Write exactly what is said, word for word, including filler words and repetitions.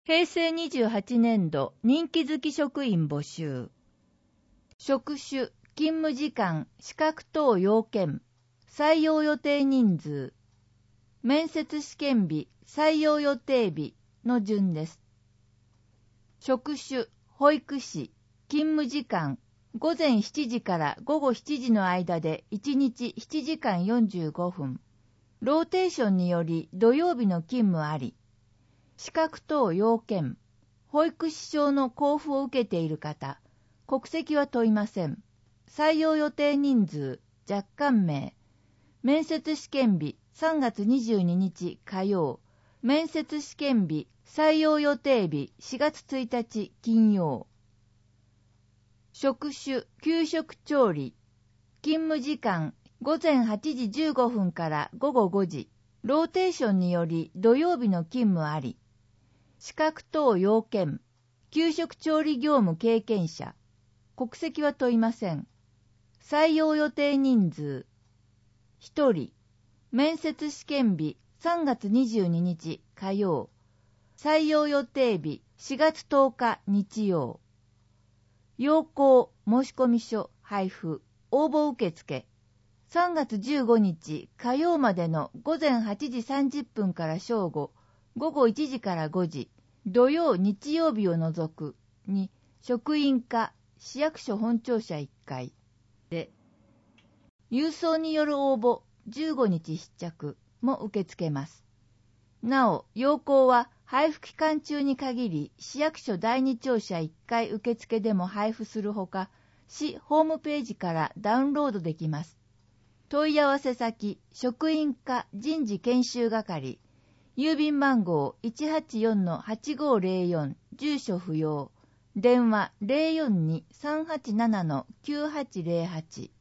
へいせいにじゅうはちねんど任期付き職員募集。職種、勤務時間、資格等要件、採用予定人数、面接試験日、採用予定日の順です。職種、保育士、勤務時間、午前しちじから午後しちじの間でいちにちしちじかんよんじゅうごふん。ローテーションにより土曜日の勤務あり。資格等要件、保育士証の交付を受けている方、国籍は問いません。採用予定人数、若干名。面接試験日、さんがつにじゅうににち火曜。面接試験日、採用予定日、しがつついたち金曜。職種、給食調理。勤務時間、ごぜんはちじじゅうごふんからごごごじ。ローテーションにより土曜日の勤務あり。資格等要件、給食調理業務経験者。国籍は問いません。採用予定人数。ひとり。面接試験日、さんがつにじゅうににち火曜。採用予定日、しがつとおか日曜。要項、申込書、配布、応募受付。さんがつじゅうごにち火曜までのごぜんはちじさんじゅっぷんから正午、ごごいちじからごじ、土曜日曜日を除くに職員課市役所本庁舎いっかいで、郵送による応募じゅうごにち必着も受け付けます。なお、要項は配布期間中に限り市役所だいに庁舎いっかい受付でも配布するほか、市ホームページからダウンロードできます。問い合わせ先、職員課人事研修係、郵便番号 いちはちよんのはちごーぜろよん、住所不要、電話 ゼロよんに さんはちななのきゅうはちゼロはち。